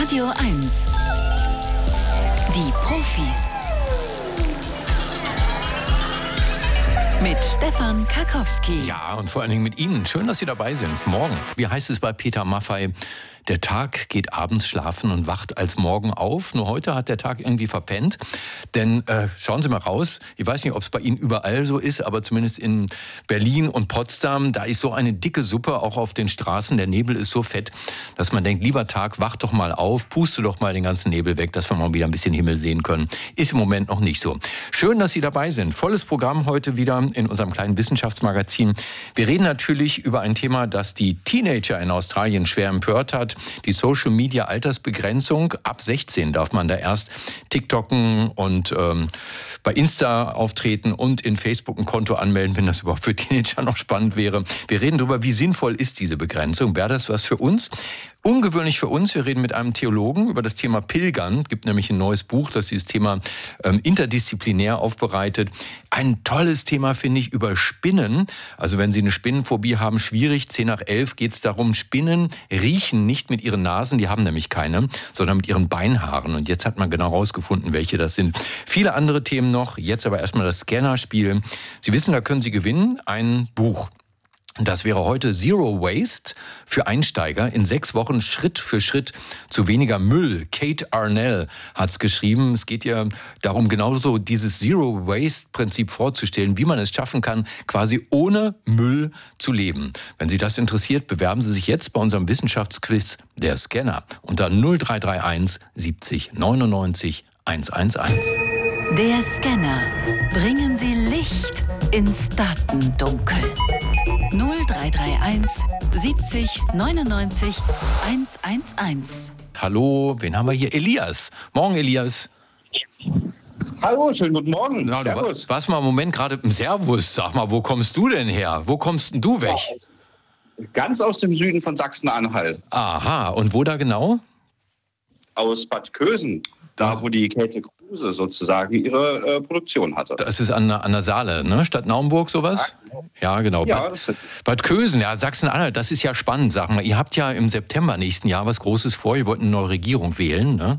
Radio 1. Die Profis. Mit Stefan Karkowski. Ja, und vor allen Dingen mit Ihnen. Schön, dass Sie dabei sind. Morgen, wie heißt es bei Peter Maffay? Der Tag geht abends schlafen und wacht als Morgen auf. Nur heute hat der Tag irgendwie verpennt. Denn schauen Sie mal raus. Ich weiß nicht, ob es bei Ihnen überall so ist, aber zumindest in Berlin und Potsdam, da ist so eine dicke Suppe auch auf den Straßen. Der Nebel ist so fett, dass man denkt, lieber Tag, wach doch mal auf, puste doch mal den ganzen Nebel weg, dass wir mal wieder ein bisschen Himmel sehen können. Ist im Moment noch nicht so. Schön, dass Sie dabei sind. Volles Programm heute wieder in unserem kleinen Wissenschaftsmagazin. Wir reden natürlich über ein Thema, das die Teenager in Australien schwer empört hat. Die Social-Media-Altersbegrenzung. Ab 16 darf man da erst TikToken und bei Insta auftreten und in Facebook ein Konto anmelden, wenn das überhaupt für Teenager noch spannend wäre. Wir reden darüber, wie sinnvoll ist diese Begrenzung. Wäre das was für uns? Ungewöhnlich für uns, wir reden mit einem Theologen über das Thema Pilgern. Es gibt nämlich ein neues Buch, das dieses Thema interdisziplinär aufbereitet. Ein tolles Thema, finde ich, über Spinnen. Also wenn Sie eine Spinnenphobie haben, schwierig. 10 nach 11 geht es darum, Spinnen riechen nicht mit ihren Nasen, die haben nämlich keine, sondern mit ihren Beinhaaren. Und jetzt hat man genau herausgefunden, welche das sind. Viele andere Themen noch. Jetzt aber erstmal das Scannerspiel. Sie wissen, da können Sie gewinnen, ein Buch. Das wäre heute Zero Waste für Einsteiger. In 6 Wochen Schritt für Schritt zu weniger Müll. Kate Arnell hat's geschrieben. Es geht ja darum, genauso dieses Zero Waste Prinzip vorzustellen, wie man es schaffen kann, quasi ohne Müll zu leben. Wenn Sie das interessiert, bewerben Sie sich jetzt bei unserem Wissenschaftsquiz Der Scanner unter 0331 70 99 111. Der Scanner. Bringen Sie Licht ins Datendunkel. 0331 70 99 111. Hallo, wen haben wir hier? Elias. Morgen, Elias. Hallo, schönen guten Morgen. Na, Servus. du warst mal im Moment gerade im Servus. Sag mal, wo kommst du denn her? Wo kommst denn du weg? Ganz aus dem Süden von Sachsen-Anhalt. Aha, und wo da genau? Aus Bad Kösen. Da, wo die Käthe Kruse sozusagen ihre Produktion hatte. Das ist an der Saale, ne? Stadt Naumburg, sowas? Ja, genau. Ja, Bad Kösen, ja, Sachsen-Anhalt, das ist ja spannend, sag mal. Ihr habt ja im September nächsten Jahr was Großes vor. Ihr wollt eine neue Regierung wählen, ne?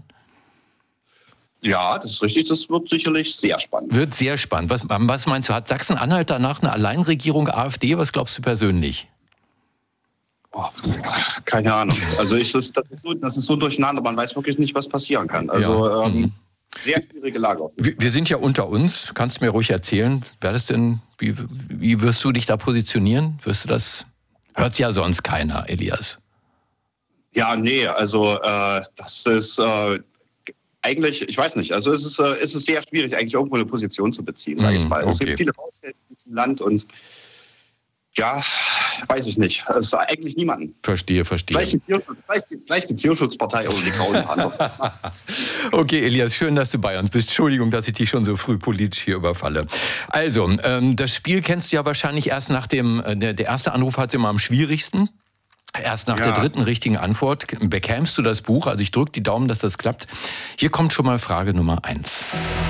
Ja, das ist richtig. Das wird sicherlich sehr spannend. Wird sehr spannend. Was meinst du, hat Sachsen-Anhalt danach eine Alleinregierung AfD? Was glaubst du persönlich? Oh, keine Ahnung. Also das ist so durcheinander, man weiß wirklich nicht, was passieren kann. Also sehr schwierige Lage. Wir sind ja unter uns. Kannst du mir ruhig erzählen, wäre das denn, wie wirst du dich da positionieren? Wirst du das? Hört ja sonst keiner, Elias. Ja, nee, also das ist eigentlich, ich weiß nicht, also es ist sehr schwierig, eigentlich irgendwo eine Position zu beziehen, sage ich mal. Okay. Es gibt viele Baustellen im Land und ja, weiß ich nicht. Es ist eigentlich niemanden. Verstehe. Vielleicht die Tierschutzpartei oder die Grauen Panther. Okay, Elias, schön, dass du bei uns bist. Entschuldigung, dass ich dich schon so früh politisch hier überfalle. Also, das Spiel kennst du ja wahrscheinlich erst nach der erste Anruf hat immer am schwierigsten. Erst nach der dritten richtigen Antwort bekämst du das Buch. Also ich drücke die Daumen, dass das klappt. Hier kommt schon mal Frage Nummer 1.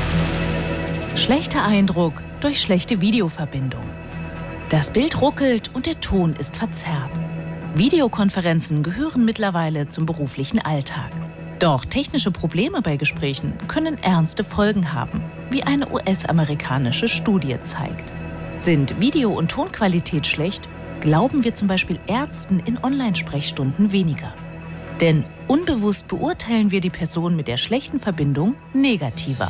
Schlechter Eindruck durch schlechte Videoverbindung. Das Bild ruckelt und der Ton ist verzerrt. Videokonferenzen gehören mittlerweile zum beruflichen Alltag. Doch technische Probleme bei Gesprächen können ernste Folgen haben, wie eine US-amerikanische Studie zeigt. Sind Video- und Tonqualität schlecht, glauben wir zum Beispiel Ärzten in Online-Sprechstunden weniger. Denn unbewusst beurteilen wir die Person mit der schlechten Verbindung negativer.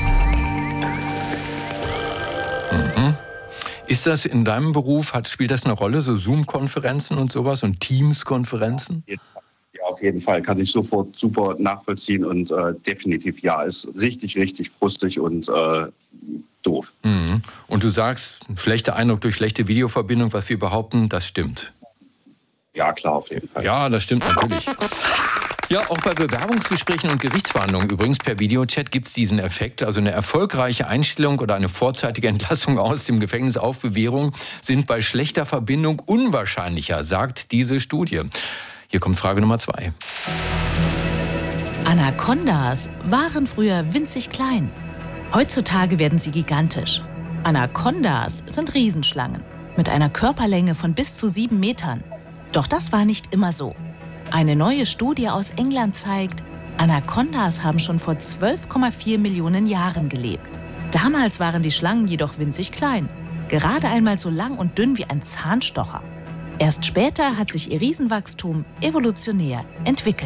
Ist das in deinem Beruf, spielt das eine Rolle, so Zoom-Konferenzen und sowas und Teams-Konferenzen? Ja, auf jeden Fall, kann ich sofort super nachvollziehen und definitiv ja, ist richtig, richtig frustig und doof. Mhm. Und du sagst, schlechter Eindruck durch schlechte Videoverbindung, was wir behaupten, das stimmt. Ja, klar, auf jeden Fall. Ja, das stimmt natürlich. Ja, auch bei Bewerbungsgesprächen und Gerichtsverhandlungen übrigens per Videochat gibt es diesen Effekt. Also eine erfolgreiche Einstellung oder eine vorzeitige Entlassung aus dem Gefängnis auf Bewährung sind bei schlechter Verbindung unwahrscheinlicher, sagt diese Studie. Hier kommt Frage Nummer 2. Anacondas waren früher winzig klein. Heutzutage werden sie gigantisch. Anacondas sind Riesenschlangen mit einer Körperlänge von bis zu 7 Metern. Doch das war nicht immer so. Eine neue Studie aus England zeigt, Anakondas haben schon vor 12,4 Millionen Jahren gelebt. Damals waren die Schlangen jedoch winzig klein, gerade einmal so lang und dünn wie ein Zahnstocher. Erst später hat sich ihr Riesenwachstum evolutionär entwickelt.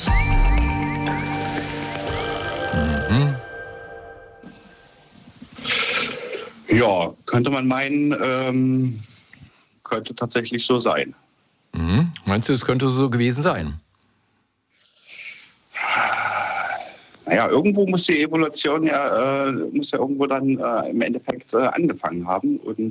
Ja, könnte man meinen, könnte tatsächlich so sein. Meinst du, es könnte so gewesen sein? Naja, irgendwo muss die Evolution muss ja irgendwo dann im Endeffekt angefangen haben. Und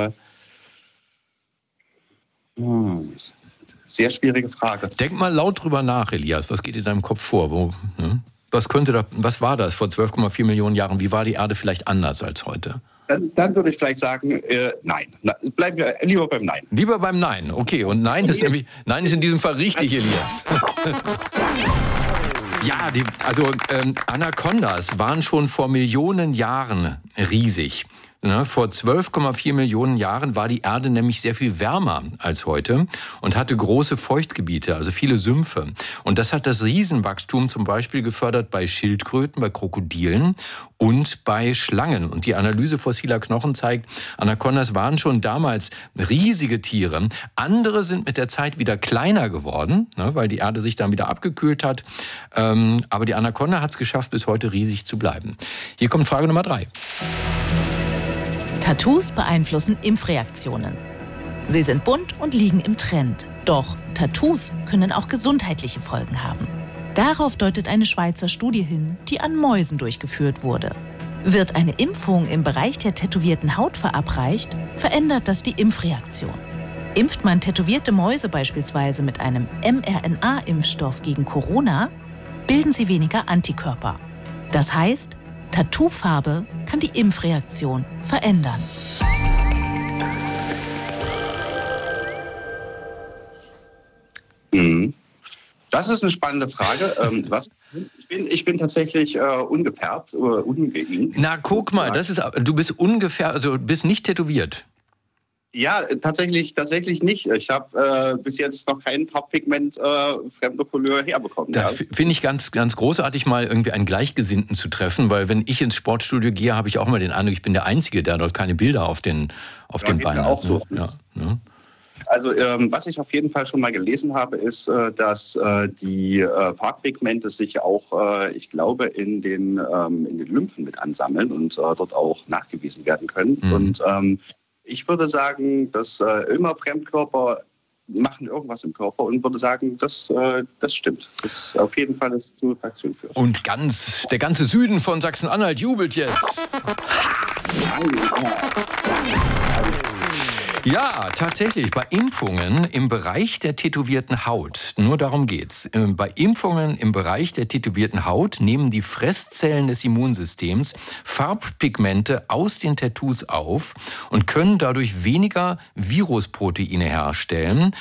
sehr schwierige Frage. Denk mal laut drüber nach, Elias. Was geht in deinem Kopf vor? Was war das vor 12,4 Millionen Jahren? Wie war die Erde vielleicht anders als heute? Dann würde ich vielleicht sagen, nein. Bleiben wir lieber beim Nein. Lieber beim Nein, okay. Und Nein ist in diesem Fall richtig, Elias. Ja, Anakondas waren schon vor Millionen Jahren riesig. Vor 12,4 Millionen Jahren war die Erde nämlich sehr viel wärmer als heute und hatte große Feuchtgebiete, also viele Sümpfe. Und das hat das Riesenwachstum zum Beispiel gefördert bei Schildkröten, bei Krokodilen und bei Schlangen. Und die Analyse fossiler Knochen zeigt, Anakondas waren schon damals riesige Tiere. Andere sind mit der Zeit wieder kleiner geworden, weil die Erde sich dann wieder abgekühlt hat. Aber die Anakonda hat es geschafft, bis heute riesig zu bleiben. Hier kommt Frage Nummer 3. Tattoos beeinflussen Impfreaktionen. Sie sind bunt und liegen im Trend. Doch Tattoos können auch gesundheitliche Folgen haben. Darauf deutet eine Schweizer Studie hin, die an Mäusen durchgeführt wurde. Wird eine Impfung im Bereich der tätowierten Haut verabreicht, verändert das die Impfreaktion. Impft man tätowierte Mäuse beispielsweise mit einem mRNA-Impfstoff gegen Corona, bilden sie weniger Antikörper. Das heißt, Tattoofarbe kann die Impfreaktion verändern. Das ist eine spannende Frage. Ich bin tatsächlich ungefärbt, ungeimpft. Na, guck mal, du bist ungefärbt, also du bist nicht tätowiert. Ja, tatsächlich nicht. Ich habe bis jetzt noch kein Farbpigment fremder Couleur herbekommen. Das finde ich ganz, ganz großartig, mal irgendwie einen Gleichgesinnten zu treffen, weil wenn ich ins Sportstudio gehe, habe ich auch mal den Eindruck, ich bin der Einzige, der dort keine Bilder auf den Beinen hat. Auch so. Ja, ne? Also was ich auf jeden Fall schon mal gelesen habe, ist, dass die Farbpigmente sich auch, ich glaube, in den Lymphen mit ansammeln und dort auch nachgewiesen werden können. Und ich würde sagen, dass immer Fremdkörper machen irgendwas im Körper und würde sagen, das stimmt. Das ist auf jeden Fall eine Reaktion führt. Und der ganze Süden von Sachsen-Anhalt jubelt jetzt. Ja, tatsächlich. Bei Impfungen im Bereich der tätowierten Haut, nur darum geht's. Bei Impfungen im Bereich der tätowierten Haut nehmen die Fresszellen des Immunsystems Farbpigmente aus den Tattoos auf und können dadurch weniger Virusproteine herstellen,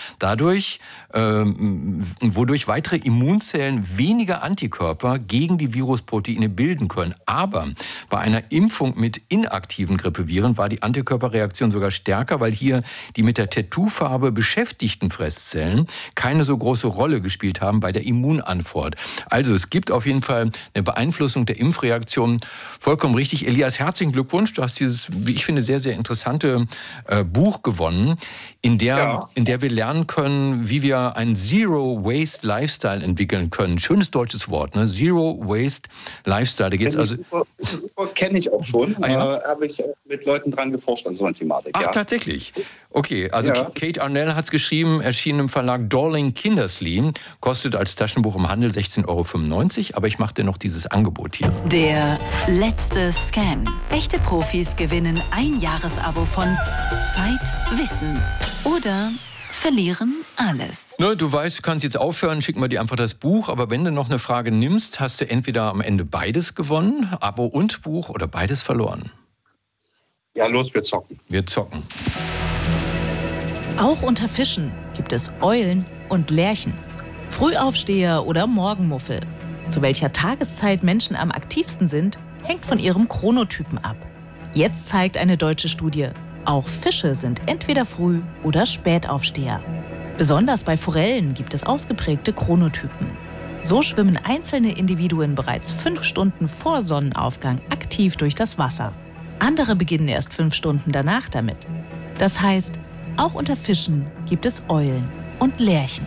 wodurch weitere Immunzellen weniger Antikörper gegen die Virusproteine bilden können. Aber bei einer Impfung mit inaktiven Grippeviren war die Antikörperreaktion sogar stärker, weil hier die mit der Tattoofarbe beschäftigten Fresszellen keine so große Rolle gespielt haben bei der Immunantwort. Also es gibt auf jeden Fall eine Beeinflussung der Impfreaktion. Vollkommen richtig. Elias, herzlichen Glückwunsch. Du hast dieses, wie ich finde, sehr, sehr interessante Buch gewonnen, in der wir lernen können, wie wir einen Zero-Waste-Lifestyle entwickeln können. Schönes deutsches Wort, ne? Zero-Waste-Lifestyle. Da geht's super, kenne ich auch schon. Habe ich auch mit Leuten dran geforscht an so einer Thematik. Ach, tatsächlich? Okay, also Kate Arnell hat es geschrieben, erschienen im Verlag Dorling Kindersley, kostet als Taschenbuch im Handel 16,95 €, aber ich mache dir noch dieses Angebot hier. Der letzte Scan. Echte Profis gewinnen ein Jahresabo von Zeit, Wissen oder verlieren alles. Ne, du weißt, du kannst jetzt aufhören, schick mal dir einfach das Buch, aber wenn du noch eine Frage nimmst, hast du entweder am Ende beides gewonnen, Abo und Buch, oder beides verloren. Ja, los, wir zocken. Wir zocken. Auch unter Fischen gibt es Eulen und Lerchen, Frühaufsteher oder Morgenmuffel. Zu welcher Tageszeit Menschen am aktivsten sind, hängt von ihrem Chronotypen ab. Jetzt zeigt eine deutsche Studie, auch Fische sind entweder Früh- oder Spätaufsteher. Besonders bei Forellen gibt es ausgeprägte Chronotypen. So schwimmen einzelne Individuen bereits 5 Stunden vor Sonnenaufgang aktiv durch das Wasser. Andere beginnen erst 5 Stunden danach damit. Das heißt, auch unter Fischen gibt es Eulen und Lerchen.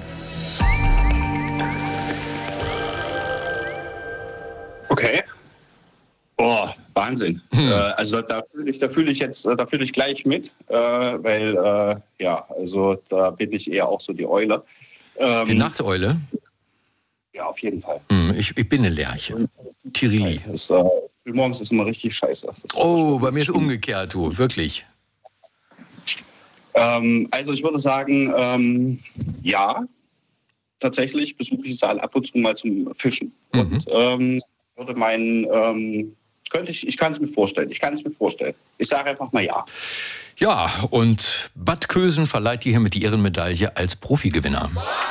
Okay. Boah, Wahnsinn. Also da fühle ich gleich mit, weil also da bin ich eher auch so die Eule. Die Nachteule? Ja, auf jeden Fall. Ich bin eine Lerche. Tirili. Morgens ist immer richtig scheiße. Bei mir ist umgekehrt, du, wirklich. Also ich würde sagen, ja, tatsächlich besuche ich Saal ab und zu mal zum Fischen. Und würde meinen, ich kann es mir vorstellen. Ich sage einfach mal ja. Ja, und Bad Kösen verleiht dir hiermit die Ehrenmedaille als Profigewinner.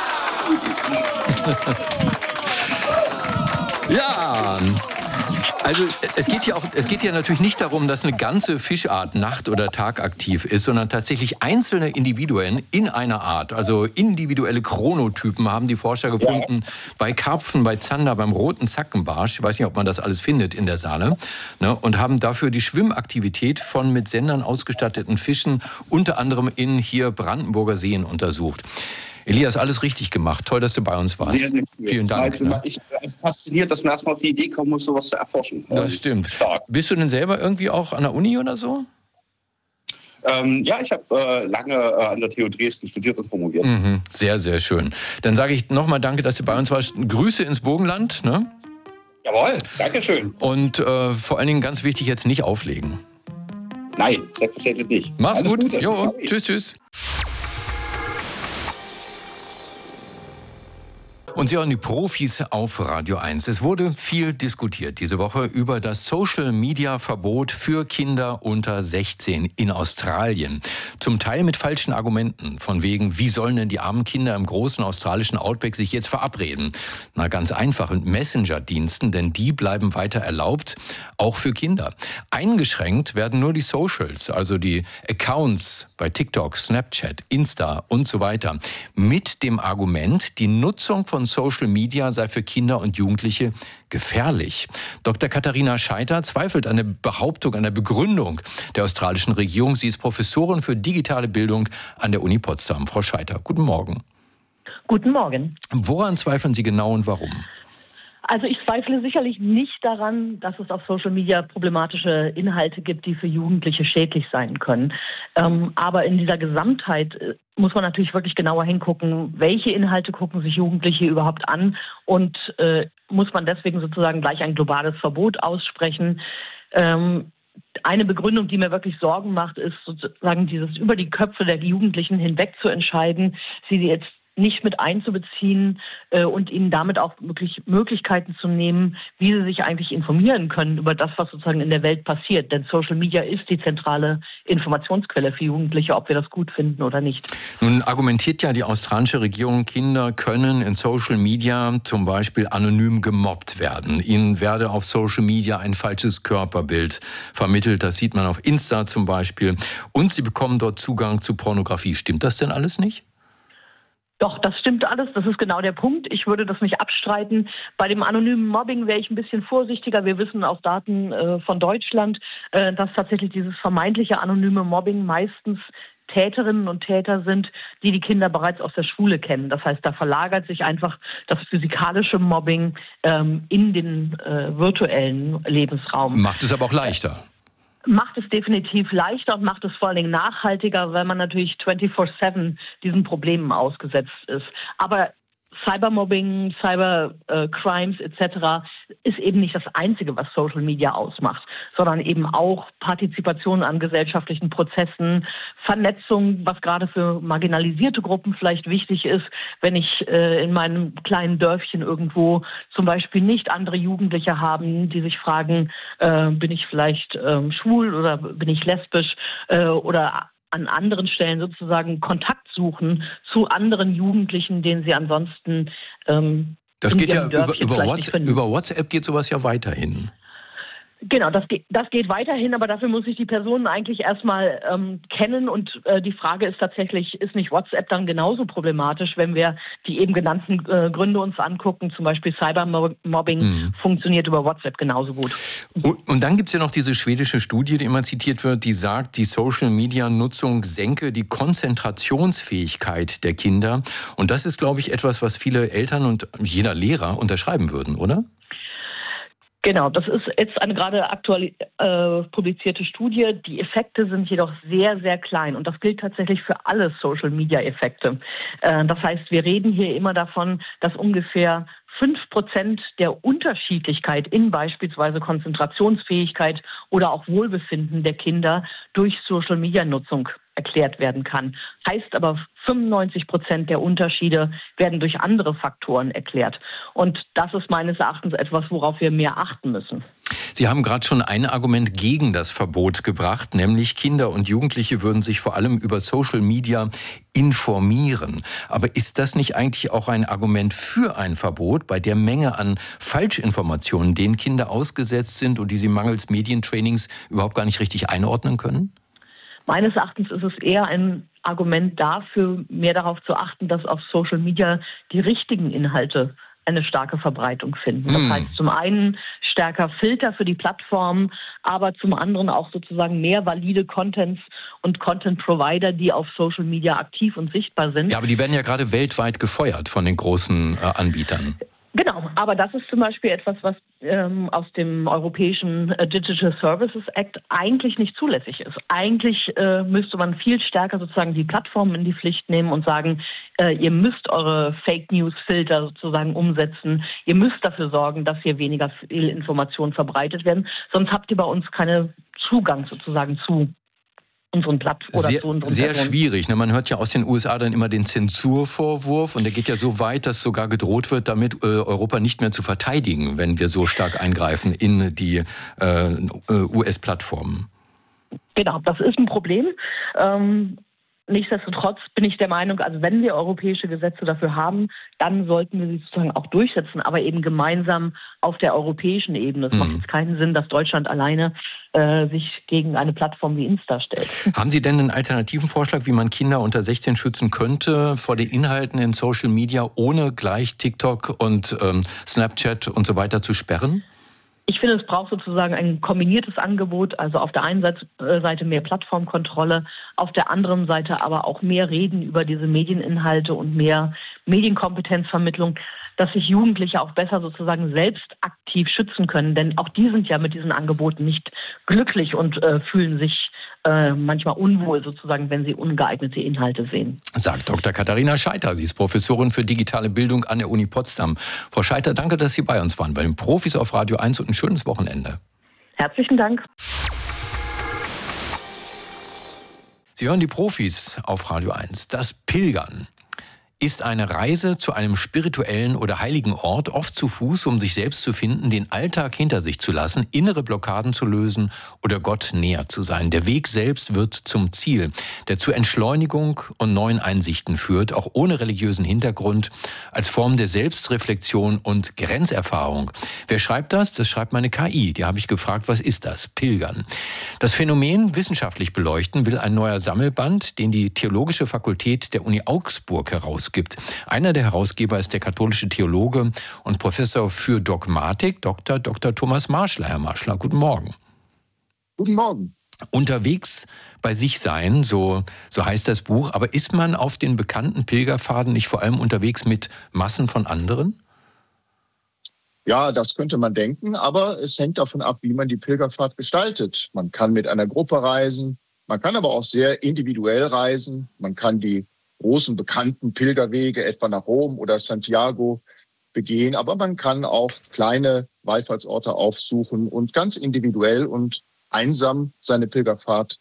Ja, also es geht ja natürlich nicht darum, dass eine ganze Fischart nacht- oder tagaktiv ist, sondern tatsächlich einzelne Individuen in einer Art, also individuelle Chronotypen haben die Forscher gefunden bei Karpfen, bei Zander, beim roten Zackenbarsch, ich weiß nicht, ob man das alles findet in der Saale, ne, und haben dafür die Schwimmaktivität von mit Sendern ausgestatteten Fischen unter anderem in hier Brandenburger Seen untersucht. Elias, alles richtig gemacht. Toll, dass du bei uns warst. Sehr, sehr cool. Vielen Dank. Ich bin fasziniert, dass man erstmal auf die Idee kommen muss, sowas zu erforschen. Das stimmt. Stark. Bist du denn selber irgendwie auch an der Uni oder so? Ja, ich habe lange an der TU Dresden studiert und promoviert. Sehr, sehr schön. Dann sage ich nochmal danke, dass du bei uns warst. Grüße ins Burgenland. Ne? Jawohl, dankeschön. Und vor allen Dingen ganz wichtig, jetzt nicht auflegen. Nein, selbstverständlich nicht. Mach's Alles gut. Gute. Jo, tschüss. Und Sie hören die Profis auf Radio 1. Es wurde viel diskutiert diese Woche über das Social-Media-Verbot für Kinder unter 16 in Australien. Zum Teil mit falschen Argumenten, von wegen, wie sollen denn die armen Kinder im großen australischen Outback sich jetzt verabreden? Na, ganz einfach, mit Messenger-Diensten, denn die bleiben weiter erlaubt, auch für Kinder. Eingeschränkt werden nur die Socials, also die Accounts bei TikTok, Snapchat, Insta und so weiter. Mit dem Argument, die Nutzung von Social Media sei für Kinder und Jugendliche gefährlich. Dr. Katharina Scheiter zweifelt an der Behauptung, an der Begründung der australischen Regierung. Sie ist Professorin für digitale Bildung an der Uni Potsdam. Frau Scheiter, guten Morgen. Guten Morgen. Woran zweifeln Sie genau und warum? Also ich zweifle sicherlich nicht daran, dass es auf Social Media problematische Inhalte gibt, die für Jugendliche schädlich sein können. Aber in dieser Gesamtheit muss man natürlich wirklich genauer hingucken, welche Inhalte gucken sich Jugendliche überhaupt an und muss man deswegen sozusagen gleich ein globales Verbot aussprechen. Eine Begründung, die mir wirklich Sorgen macht, ist sozusagen dieses über die Köpfe der Jugendlichen hinweg zu entscheiden, sie jetzt nicht mit einzubeziehen und ihnen damit auch wirklich Möglichkeiten zu nehmen, wie sie sich eigentlich informieren können über das, was sozusagen in der Welt passiert. Denn Social Media ist die zentrale Informationsquelle für Jugendliche, ob wir das gut finden oder nicht. Nun argumentiert ja die australische Regierung, Kinder können in Social Media zum Beispiel anonym gemobbt werden. Ihnen werde auf Social Media ein falsches Körperbild vermittelt. Das sieht man auf Insta zum Beispiel. Und sie bekommen dort Zugang zu Pornografie. Stimmt das denn alles nicht? Doch, das stimmt alles. Das ist genau der Punkt. Ich würde das nicht abstreiten. Bei dem anonymen Mobbing wäre ich ein bisschen vorsichtiger. Wir wissen aus Daten von Deutschland, dass tatsächlich dieses vermeintliche anonyme Mobbing meistens Täterinnen und Täter sind, die die Kinder bereits aus der Schule kennen. Das heißt, da verlagert sich einfach das physikalische Mobbing in den virtuellen Lebensraum. Macht es aber auch leichter. Macht es definitiv leichter und macht es vor allen Dingen nachhaltiger, weil man natürlich 24/7 diesen Problemen ausgesetzt ist. Aber Cybermobbing, Cybercrimes etc. ist eben nicht das Einzige, was Social Media ausmacht, sondern eben auch Partizipation an gesellschaftlichen Prozessen, Vernetzung, was gerade für marginalisierte Gruppen vielleicht wichtig ist, wenn ich in meinem kleinen Dörfchen irgendwo zum Beispiel nicht andere Jugendliche haben, die sich fragen, bin ich vielleicht schwul oder bin ich lesbisch oder an anderen Stellen sozusagen Kontakt suchen zu anderen Jugendlichen, denen sie ansonsten das geht ja über WhatsApp geht sowas ja weiterhin. Genau, das geht weiterhin, aber dafür muss ich die Personen eigentlich erstmal kennen und die Frage ist tatsächlich, ist nicht WhatsApp dann genauso problematisch, wenn wir die eben genannten Gründe uns angucken, zum Beispiel Cybermobbing funktioniert über WhatsApp genauso gut. Und dann gibt es ja noch diese schwedische Studie, die immer zitiert wird, die sagt, die Social-Media-Nutzung senke die Konzentrationsfähigkeit der Kinder und das ist, glaube ich, etwas, was viele Eltern und jeder Lehrer unterschreiben würden, oder? Genau, das ist jetzt eine gerade aktuell publizierte Studie. Die Effekte sind jedoch sehr, sehr klein und das gilt tatsächlich für alle Social-Media-Effekte. Das heißt, wir reden hier immer davon, dass ungefähr 5% der Unterschiedlichkeit in beispielsweise Konzentrationsfähigkeit oder auch Wohlbefinden der Kinder durch Social-Media-Nutzung erklärt werden kann. Heißt aber, 95% der Unterschiede werden durch andere Faktoren erklärt. Und das ist meines Erachtens etwas, worauf wir mehr achten müssen. Sie haben gerade schon ein Argument gegen das Verbot gebracht, nämlich Kinder und Jugendliche würden sich vor allem über Social Media informieren. Aber ist das nicht eigentlich auch ein Argument für ein Verbot bei der Menge an Falschinformationen, denen Kinder ausgesetzt sind und die sie mangels Medientrainings überhaupt gar nicht richtig einordnen können? Meines Erachtens ist es eher ein Argument dafür, mehr darauf zu achten, dass auf Social Media die richtigen Inhalte eine starke Verbreitung finden. Das heißt zum einen stärker Filter für die Plattformen, aber zum anderen auch sozusagen mehr valide Contents und Content-Provider, die auf Social Media aktiv und sichtbar sind. Ja, aber die werden ja gerade weltweit gefeuert von den großen Anbietern. Genau, aber das ist zum Beispiel etwas, was aus dem Europäischen Digital Services Act eigentlich nicht zulässig ist. Eigentlich müsste man viel stärker sozusagen die Plattformen in die Pflicht nehmen und sagen, ihr müsst eure Fake News Filter sozusagen umsetzen. Ihr müsst dafür sorgen, dass hier weniger Fehlinformationen verbreitet werden. Sonst habt ihr bei uns keinen Zugang sozusagen zu unseren Plattformen. Sehr schwierig. Man hört ja aus den USA dann immer den Zensurvorwurf und der geht ja so weit, dass sogar gedroht wird, damit Europa nicht mehr zu verteidigen, wenn wir so stark eingreifen in die US-Plattformen. Genau, das ist ein Problem. Nichtsdestotrotz bin ich der Meinung, also wenn wir europäische Gesetze dafür haben, dann sollten wir sie sozusagen auch durchsetzen, aber eben gemeinsam auf der europäischen Ebene. Es macht jetzt keinen Sinn, dass Deutschland alleine sich gegen eine Plattform wie Insta stellt. Haben Sie denn einen alternativen Vorschlag, wie man Kinder unter 16 schützen könnte vor den Inhalten in Social Media, ohne gleich TikTok und Snapchat und so weiter zu sperren? Ich finde, es braucht sozusagen ein kombiniertes Angebot, also auf der einen Seite mehr Plattformkontrolle, auf der anderen Seite aber auch mehr Reden über diese Medieninhalte und mehr Medienkompetenzvermittlung, dass sich Jugendliche auch besser sozusagen selbst aktiv schützen können. Denn auch die sind ja mit diesen Angeboten nicht glücklich und fühlen sich manchmal unwohl sozusagen, wenn sie ungeeignete Inhalte sehen. Sagt Dr. Katharina Scheiter. Sie ist Professorin für digitale Bildung an der Uni Potsdam. Frau Scheiter, danke, dass Sie bei uns waren, bei den Profis auf Radio 1 und ein schönes Wochenende. Herzlichen Dank. Sie hören die Profis auf Radio 1. Das Pilgern ist eine Reise zu einem spirituellen oder heiligen Ort, oft zu Fuß, um sich selbst zu finden, den Alltag hinter sich zu lassen, innere Blockaden zu lösen oder Gott näher zu sein. Der Weg selbst wird zum Ziel, der zu Entschleunigung und neuen Einsichten führt, auch ohne religiösen Hintergrund, als Form der Selbstreflexion und Grenzerfahrung. Wer schreibt das? Das schreibt meine KI. Die habe ich gefragt, was ist das? Pilgern. Das Phänomen wissenschaftlich beleuchten will ein neuer Sammelband, den die Theologische Fakultät der Uni Augsburg herausgibt. Einer der Herausgeber ist der katholische Theologe und Professor für Dogmatik, Dr. Thomas Marschler. Herr Marschler, guten Morgen. Guten Morgen. Unterwegs bei sich sein, so heißt das Buch. Aber ist man auf den bekannten Pilgerpfaden nicht vor allem unterwegs mit Massen von anderen? Ja, das könnte man denken, aber es hängt davon ab, wie man die Pilgerpfad gestaltet. Man kann mit einer Gruppe reisen, man kann aber auch sehr individuell reisen. Man kann die großen bekannten Pilgerwege, etwa nach Rom oder Santiago, begehen. Aber man kann auch kleine Wallfahrtsorte aufsuchen und ganz individuell und einsam seine Pilgerfahrt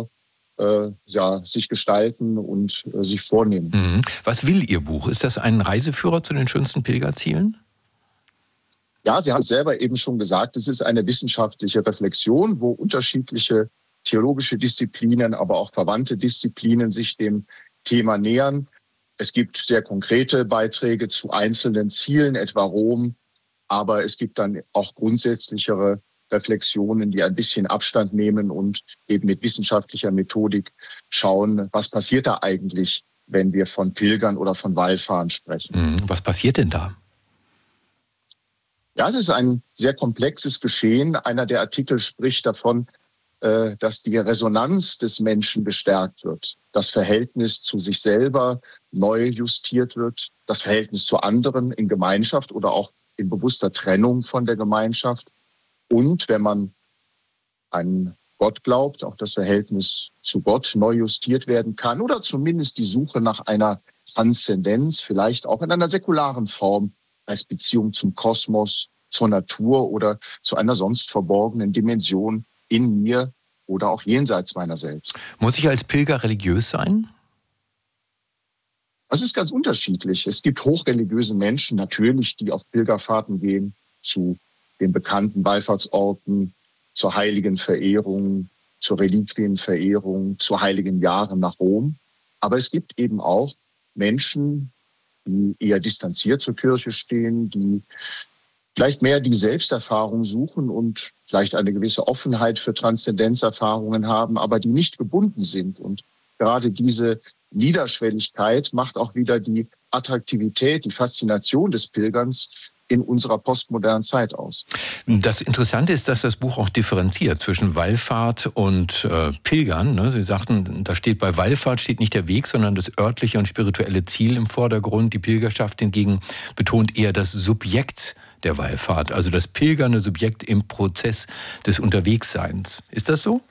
sich gestalten und sich vornehmen. Was will Ihr Buch? Ist das ein Reiseführer zu den schönsten Pilgerzielen? Ja, Sie haben es selber eben schon gesagt, es ist eine wissenschaftliche Reflexion, wo unterschiedliche theologische Disziplinen, aber auch verwandte Disziplinen sich dem Thema nähern. Es gibt sehr konkrete Beiträge zu einzelnen Zielen, etwa Rom, aber es gibt dann auch grundsätzlichere Reflexionen, die ein bisschen Abstand nehmen und eben mit wissenschaftlicher Methodik schauen, was passiert da eigentlich, wenn wir von Pilgern oder von Wallfahren sprechen. Was passiert denn da? Ja, es ist ein sehr komplexes Geschehen. Einer der Artikel spricht davon, dass die Resonanz des Menschen gestärkt wird, das Verhältnis zu sich selber neu justiert wird, das Verhältnis zu anderen in Gemeinschaft oder auch in bewusster Trennung von der Gemeinschaft. Und wenn man an Gott glaubt, auch das Verhältnis zu Gott neu justiert werden kann oder zumindest die Suche nach einer Transzendenz, vielleicht auch in einer säkularen Form als Beziehung zum Kosmos, zur Natur oder zu einer sonst verborgenen Dimension in mir oder auch jenseits meiner selbst. Muss ich als Pilger religiös sein? Das ist ganz unterschiedlich. Es gibt hochreligiöse Menschen, natürlich, die auf Pilgerfahrten gehen zu den bekannten Wallfahrtsorten, zur heiligen Verehrung, zur Reliquienverehrung, zu heiligen Jahren nach Rom. Aber es gibt eben auch Menschen, die eher distanziert zur Kirche stehen, die vielleicht mehr die Selbsterfahrung suchen und vielleicht eine gewisse Offenheit für Transzendenzerfahrungen haben, aber die nicht gebunden sind. Und gerade diese Niederschwelligkeit macht auch wieder die Attraktivität, die Faszination des Pilgerns in unserer postmodernen Zeit aus. Das Interessante ist, dass das Buch auch differenziert zwischen Wallfahrt und Pilgern. Sie sagten, da steht bei Wallfahrt steht nicht der Weg, sondern das örtliche und spirituelle Ziel im Vordergrund. Die Pilgerschaft hingegen betont eher das Subjekt der Wallfahrt, also das pilgernde Subjekt im Prozess des Unterwegsseins. Ist das so?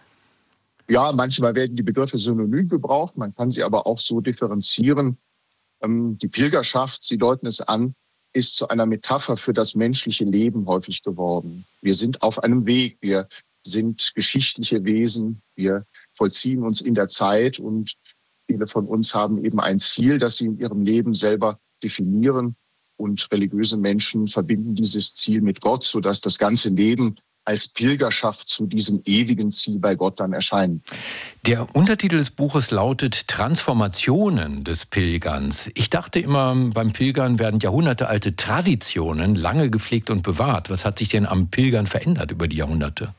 Ja, manchmal werden die Begriffe synonym gebraucht, man kann sie aber auch so differenzieren. Die Pilgerschaft, Sie deuten es an, ist zu einer Metapher für das menschliche Leben häufig geworden. Wir sind auf einem Weg, wir sind geschichtliche Wesen, wir vollziehen uns in der Zeit und viele von uns haben eben ein Ziel, das sie in ihrem Leben selber definieren. Und religiöse Menschen verbinden dieses Ziel mit Gott, sodass das ganze Leben als Pilgerschaft zu diesem ewigen Ziel bei Gott dann erscheinen. Der Untertitel des Buches lautet Transformationen des Pilgerns. Ich dachte immer, beim Pilgern werden jahrhundertealte Traditionen lange gepflegt und bewahrt. Was hat sich denn am Pilgern verändert über die Jahrhunderte?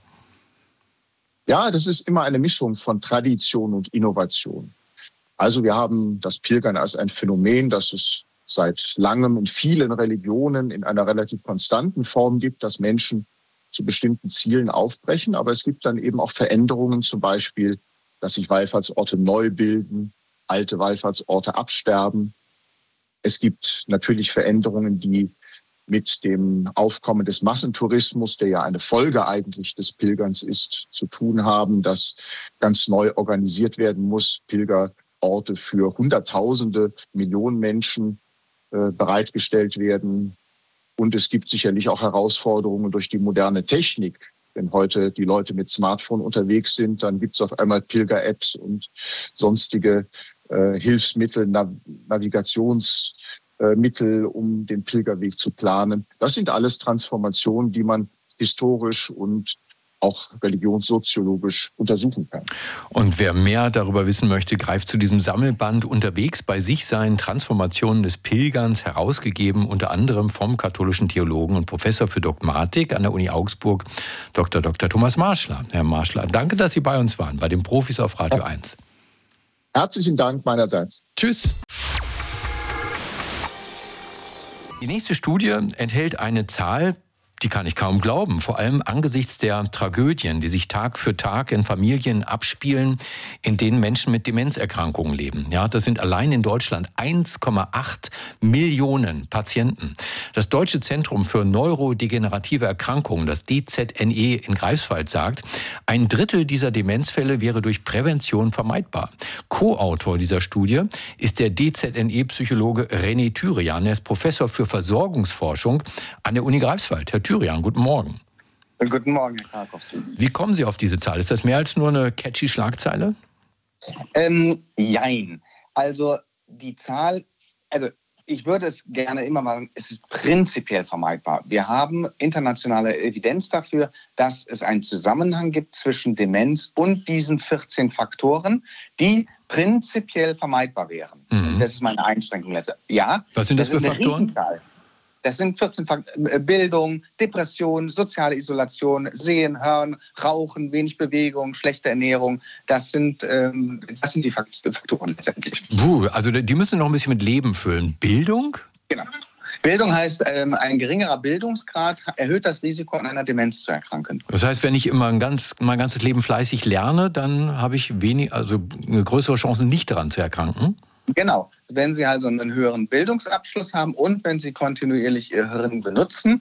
Ja, das ist immer eine Mischung von Tradition und Innovation. Also wir haben das Pilgern als ein Phänomen, das es seit langem in vielen Religionen in einer relativ konstanten Form gibt, dass Menschen zu bestimmten Zielen aufbrechen. Aber es gibt dann eben auch Veränderungen, zum Beispiel, dass sich Wallfahrtsorte neu bilden, alte Wallfahrtsorte absterben. Es gibt natürlich Veränderungen, die mit dem Aufkommen des Massentourismus, der ja eine Folge eigentlich des Pilgerns ist, zu tun haben, dass ganz neu organisiert werden muss, Pilgerorte für Hunderttausende, Millionen Menschen bereitgestellt werden. Und es gibt sicherlich auch Herausforderungen durch die moderne Technik. Wenn heute die Leute mit Smartphone unterwegs sind, dann gibt es auf einmal Pilger-Apps und sonstige Hilfsmittel, Navigationsmittel, um den Pilgerweg zu planen. Das sind alles Transformationen, die man historisch und auch religionssoziologisch untersuchen kann. Und wer mehr darüber wissen möchte, greift zu diesem Sammelband Unterwegs bei sich sein, Transformationen des Pilgerns, herausgegeben unter anderem vom katholischen Theologen und Professor für Dogmatik an der Uni Augsburg, Dr. Thomas Marschler. Herr Marschler, danke, dass Sie bei uns waren, bei den Profis auf Radio 1. Herzlichen Dank meinerseits. Tschüss. Die nächste Studie enthält eine Zahl, die kann ich kaum glauben, vor allem angesichts der Tragödien, die sich Tag für Tag in Familien abspielen, in denen Menschen mit Demenzerkrankungen leben. Ja, das sind allein in Deutschland 1,8 Millionen Patienten. Das Deutsche Zentrum für neurodegenerative Erkrankungen, das DZNE in Greifswald, sagt, 1/3 dieser Demenzfälle wäre durch Prävention vermeidbar. Co-Autor dieser Studie ist der DZNE-Psychologe René Thyrian. Er ist Professor für Versorgungsforschung an der Uni Greifswald. Herr Thyrian, guten Morgen. Guten Morgen, Herr Karkowski. Wie kommen Sie auf diese Zahl? Ist das mehr als nur eine catchy Schlagzeile? Jein. Also die Zahl, ich würde es gerne immer mal sagen, es ist prinzipiell vermeidbar. Wir haben internationale Evidenz dafür, dass es einen Zusammenhang gibt zwischen Demenz und diesen 14 Faktoren, die prinzipiell vermeidbar wären. Das ist meine Einschränkung letzte. Ja, was sind das für Faktoren? Das sind 14 Faktoren: Bildung, Depression, soziale Isolation, Sehen, Hören, Rauchen, wenig Bewegung, schlechte Ernährung. Das sind die Faktoren letztendlich. Also die müssen noch ein bisschen mit Leben füllen. Bildung? Genau. Bildung heißt, ein geringerer Bildungsgrad erhöht das Risiko, an einer Demenz zu erkranken. Das heißt, wenn ich immer mein ganzes Leben fleißig lerne, dann habe ich eine größere Chance, nicht daran zu erkranken? Genau. Wenn Sie also einen höheren Bildungsabschluss haben und wenn Sie kontinuierlich Ihr Hirn benutzen,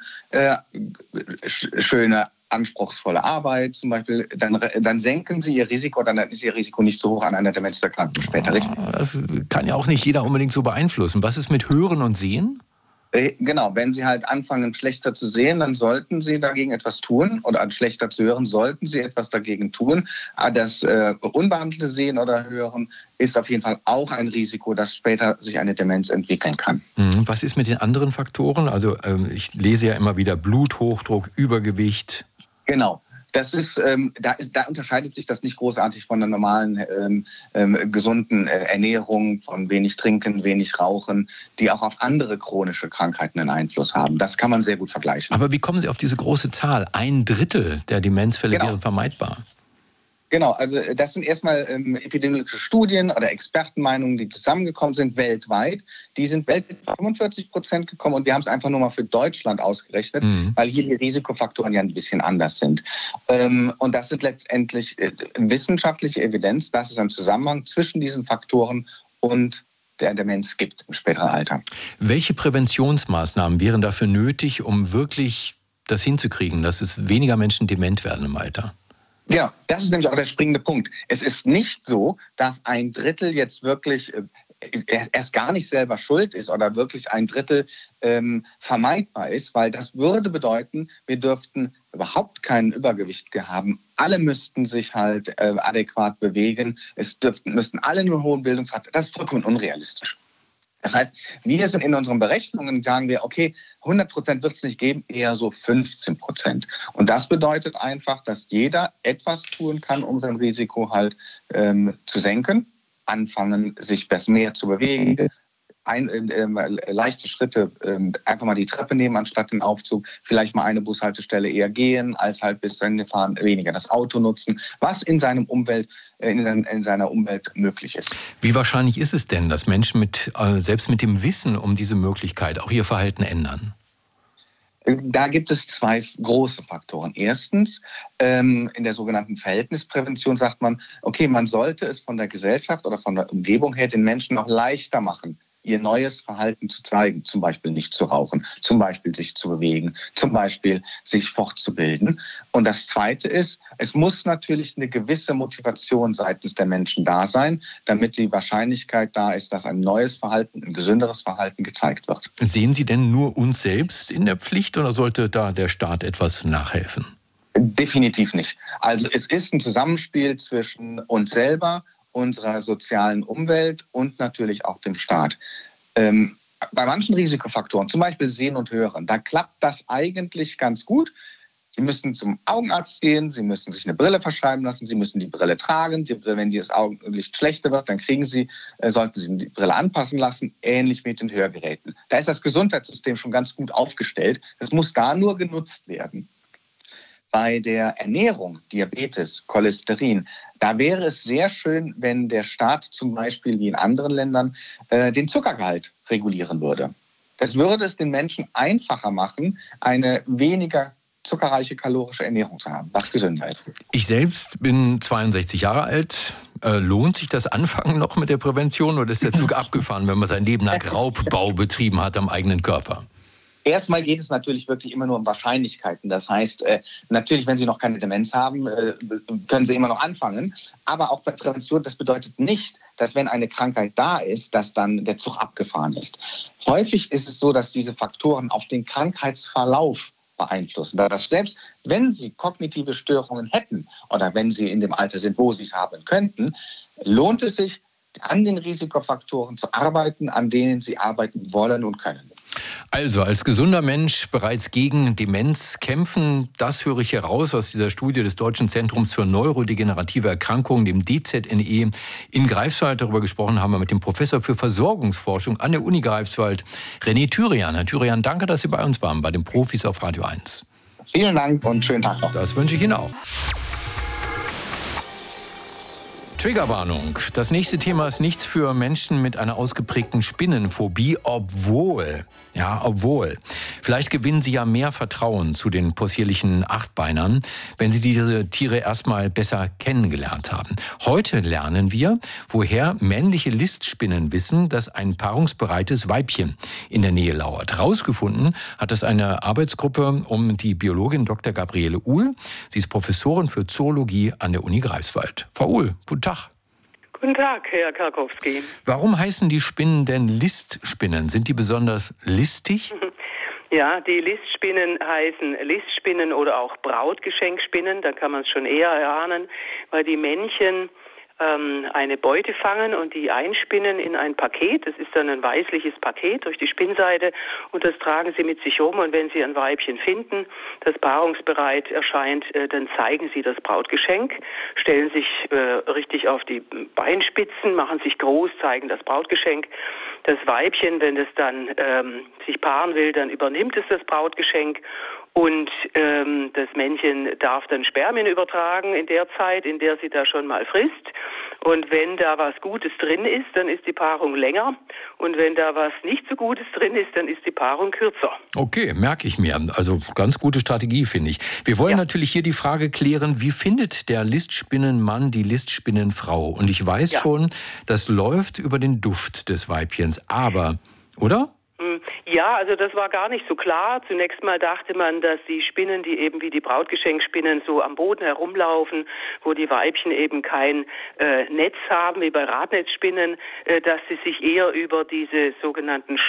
schöne, anspruchsvolle Arbeit zum Beispiel, dann senken Sie Ihr Risiko, dann ist Ihr Risiko nicht so hoch, an einer Demenz zu erkranken später. Das kann ja auch nicht jeder unbedingt so beeinflussen. Was ist mit Hören und Sehen? Genau, wenn Sie halt anfangen, schlechter zu sehen, dann sollten Sie dagegen etwas tun. Oder an schlechter zu hören, sollten Sie etwas dagegen tun. Das unbehandelte Sehen oder Hören ist auf jeden Fall auch ein Risiko, dass später sich eine Demenz entwickeln kann. Was ist mit den anderen Faktoren? Also ich lese ja immer wieder Bluthochdruck, Übergewicht. Genau. Das ist, da unterscheidet sich das nicht großartig von der normalen gesunden Ernährung, von wenig Trinken, wenig Rauchen, die auch auf andere chronische Krankheiten einen Einfluss haben. Das kann man sehr gut vergleichen. Aber wie kommen Sie auf diese große Zahl? 1/3 der Demenzfälle wären vermeidbar. Genau, also das sind erstmal epidemiologische Studien oder Expertenmeinungen, die zusammengekommen sind weltweit. Die sind weltweit 45% gekommen und wir haben es einfach nur mal für Deutschland ausgerechnet, weil hier die Risikofaktoren ja ein bisschen anders sind. Und das sind letztendlich wissenschaftliche Evidenz, dass es einen Zusammenhang zwischen diesen Faktoren und der Demenz gibt im späteren Alter. Welche Präventionsmaßnahmen wären dafür nötig, um wirklich das hinzukriegen, dass es weniger Menschen dement werden im Alter? Ja, das ist nämlich auch der springende Punkt. Es ist nicht so, dass 1/3 jetzt wirklich erst gar nicht selber schuld ist oder wirklich 1/3 vermeidbar ist, weil das würde bedeuten, wir dürften überhaupt kein Übergewicht haben. Alle müssten sich halt adäquat bewegen. Müssten alle einen hohen Bildungsgrad. Das ist vollkommen unrealistisch. Das heißt, wir sind in unseren Berechnungen, sagen wir, okay, 100% wird es nicht geben, eher so 15%. Und das bedeutet einfach, dass jeder etwas tun kann, um sein Risiko halt zu senken, anfangen, sich mehr zu bewegen, leichte Schritte, einfach mal die Treppe nehmen anstatt den Aufzug, vielleicht mal eine Bushaltestelle eher gehen, als halt bis Ende fahren, weniger das Auto nutzen, was in seiner Umwelt möglich ist. Wie wahrscheinlich ist es denn, dass Menschen selbst mit dem Wissen um diese Möglichkeit auch ihr Verhalten ändern? Da gibt es 2 große Faktoren. Erstens, in der sogenannten Verhältnisprävention sagt man, okay, man sollte es von der Gesellschaft oder von der Umgebung her den Menschen noch leichter machen, ihr neues Verhalten zu zeigen, zum Beispiel nicht zu rauchen, zum Beispiel sich zu bewegen, zum Beispiel sich fortzubilden. Und das Zweite ist, es muss natürlich eine gewisse Motivation seitens der Menschen da sein, damit die Wahrscheinlichkeit da ist, dass ein neues Verhalten, ein gesünderes Verhalten gezeigt wird. Sehen Sie denn nur uns selbst in der Pflicht oder sollte da der Staat etwas nachhelfen? Definitiv nicht. Also es ist ein Zusammenspiel zwischen uns selber, unserer sozialen Umwelt und natürlich auch dem Staat. Bei manchen Risikofaktoren, zum Beispiel Sehen und Hören, da klappt das eigentlich ganz gut. Sie müssen zum Augenarzt gehen, Sie müssen sich eine Brille verschreiben lassen, Sie müssen die Brille tragen. Wenn das Augenlicht schlechter wird, dann sollten Sie die Brille anpassen lassen, ähnlich mit den Hörgeräten. Da ist das Gesundheitssystem schon ganz gut aufgestellt. Es muss da nur genutzt werden. Bei der Ernährung, Diabetes, Cholesterin, da wäre es sehr schön, wenn der Staat zum Beispiel wie in anderen Ländern den Zuckergehalt regulieren würde. Das würde es den Menschen einfacher machen, eine weniger zuckerreiche kalorische Ernährung zu haben, was gesünder ist. Ich selbst bin 62 Jahre alt. Lohnt sich das Anfangen noch mit der Prävention oder ist der Zug abgefahren, wenn man sein Leben lang Raubbau betrieben hat am eigenen Körper? Erstmal geht es natürlich wirklich immer nur um Wahrscheinlichkeiten. Das heißt, natürlich, wenn Sie noch keine Demenz haben, können Sie immer noch anfangen. Aber auch bei Prävention, das bedeutet nicht, dass wenn eine Krankheit da ist, dass dann der Zug abgefahren ist. Häufig ist es so, dass diese Faktoren auch den Krankheitsverlauf beeinflussen. Da das selbst, wenn Sie kognitive Störungen hätten oder wenn Sie in dem Alter sind, wo Sie es haben könnten, lohnt es sich, an den Risikofaktoren zu arbeiten, an denen Sie arbeiten wollen und können. Also als gesunder Mensch bereits gegen Demenz kämpfen, das höre ich heraus aus dieser Studie des Deutschen Zentrums für neurodegenerative Erkrankungen, dem DZNE in Greifswald. Darüber gesprochen haben wir mit dem Professor für Versorgungsforschung an der Uni Greifswald, René Thyrian. Herr Thyrian, danke, dass Sie bei uns waren, bei den Profis auf Radio 1. Vielen Dank und schönen Tag noch. Das wünsche ich Ihnen auch. Triggerwarnung. Das nächste Thema ist nichts für Menschen mit einer ausgeprägten Spinnenphobie, obwohl. Vielleicht gewinnen Sie ja mehr Vertrauen zu den possierlichen Achtbeinern, wenn Sie diese Tiere erstmal besser kennengelernt haben. Heute lernen wir, woher männliche Listspinnen wissen, dass ein paarungsbereites Weibchen in der Nähe lauert. Rausgefunden hat das eine Arbeitsgruppe um die Biologin Dr. Gabriele Uhl. Sie ist Professorin für Zoologie an der Uni Greifswald. Frau Uhl, guten Tag. Guten Tag, Herr Karkowski. Warum heißen die Spinnen denn Listspinnen? Sind die besonders listig? Ja, die Listspinnen heißen Listspinnen oder auch Brautgeschenkspinnen. Da kann man es schon eher erahnen, weil die Männchen eine Beute fangen und die einspinnen in ein Paket. Das ist dann ein weißliches Paket durch die Spinnseite und das tragen sie mit sich rum. Und wenn sie ein Weibchen finden, das paarungsbereit erscheint, dann zeigen sie das Brautgeschenk, stellen sich richtig auf die Beinspitzen, machen sich groß, zeigen das Brautgeschenk. Das Weibchen, wenn es dann sich paaren will, dann übernimmt es das Brautgeschenk. Und das Männchen darf dann Spermien übertragen in der Zeit, in der sie da schon mal frisst. Und wenn da was Gutes drin ist, dann ist die Paarung länger. Und wenn da was nicht so Gutes drin ist, dann ist die Paarung kürzer. Okay, merke ich mir. Also ganz gute Strategie, finde ich. Wir wollen natürlich hier die Frage klären, wie findet der Listspinnenmann die Listspinnenfrau? Und ich weiß schon, das läuft über den Duft des Weibchens. Aber, oder? Ja, also das war gar nicht so klar. Zunächst mal dachte man, dass die Spinnen, die eben wie die Brautgeschenkspinnen so am Boden herumlaufen, wo die Weibchen eben kein Netz haben, wie bei Radnetzspinnen, dass sie sich eher über diese sogenannten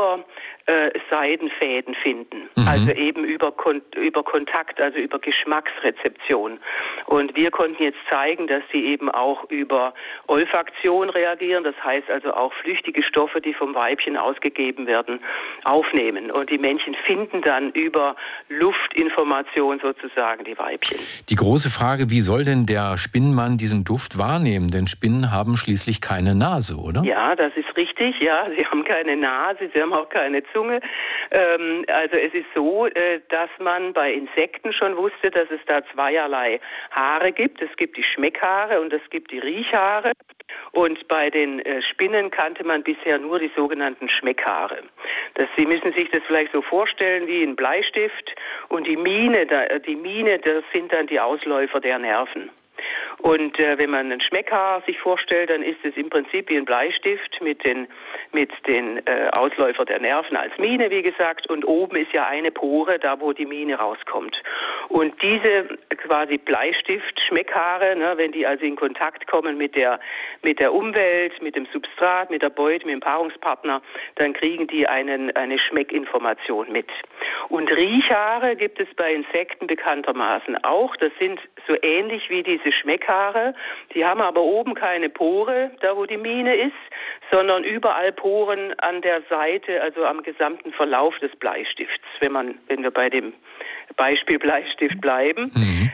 Seidenfäden finden. Also eben über Kontakt, also über Geschmacksrezeption. Und wir konnten jetzt zeigen, dass sie eben auch über Olfaktion reagieren. Das heißt also auch flüchtige Stoffe, die vom Weibchen ausgegeben werden, aufnehmen. Und die Männchen finden dann über Luftinformation sozusagen die Weibchen. Die große Frage, wie soll denn der Spinnenmann diesen Duft wahrnehmen? Denn Spinnen haben schließlich keine Nase, oder? Ja, das ist richtig. Ja, sie haben keine Nase, sie haben auch keine Zunge. Also es ist so, dass man bei Insekten schon wusste, dass es da zweierlei Haare gibt. Es gibt die Schmeckhaare und es gibt die Riechhaare. Und bei den Spinnen kannte man bisher nur die sogenannten Schmeckhaare. Sie müssen sich das vielleicht so vorstellen wie ein Bleistift und die Mine, das sind dann die Ausläufer der Nerven. Und wenn man ein Schmeckhaar sich vorstellt, dann ist es im Prinzip wie ein Bleistift mit den Ausläufer der Nerven als Mine, wie gesagt. Und oben ist ja eine Pore, da wo die Mine rauskommt. Und diese quasi Bleistift-Schmeckhaare, ne, wenn die also in Kontakt kommen mit der Umwelt, mit dem Substrat, mit der Beute, mit dem Paarungspartner, dann kriegen die eine Schmeckinformation mit. Und Riechhaare gibt es bei Insekten bekanntermaßen auch. Das sind so ähnlich wie diese Schmeckhaare. Die haben aber oben keine Pore, da wo die Mine ist, sondern überall Poren an der Seite, also am gesamten Verlauf des Bleistifts, wenn wir bei dem Beispiel Bleistift bleiben.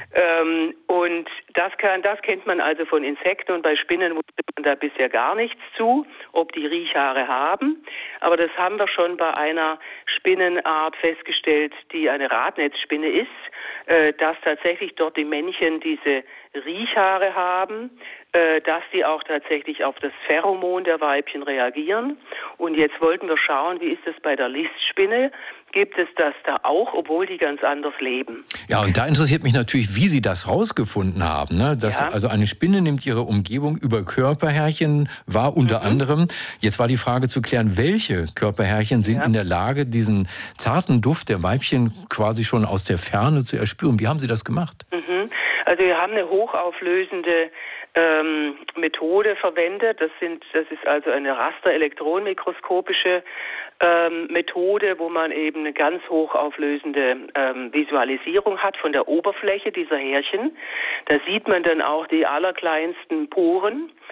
Und das kennt man also von Insekten und bei Spinnen wusste man da bisher gar nichts zu, ob die Riechhaare haben. Aber das haben wir schon bei einer Spinnenart festgestellt, die eine Radnetzspinne ist, dass tatsächlich dort die Männchen diese Riechhaare haben, dass die auch tatsächlich auf das Pheromon der Weibchen reagieren. Und jetzt wollten wir schauen, wie ist das bei der Listspinne? Gibt es das da auch, obwohl die ganz anders leben? Ja, und da interessiert mich natürlich, wie Sie das rausgefunden haben. Ne? Also eine Spinne nimmt ihre Umgebung über Körperhärchen wahr, unter anderem. Jetzt war die Frage zu klären, welche Körperhärchen sind in der Lage, diesen zarten Duft der Weibchen quasi schon aus der Ferne zu erspüren. Wie haben Sie das gemacht? Also wir haben eine hochauflösende Methode verwendet. Das ist also eine rasterelektronenmikroskopische Methode, wo man eben eine ganz hochauflösende Visualisierung hat von der Oberfläche dieser Härchen. Da sieht man dann auch die allerkleinsten Poren.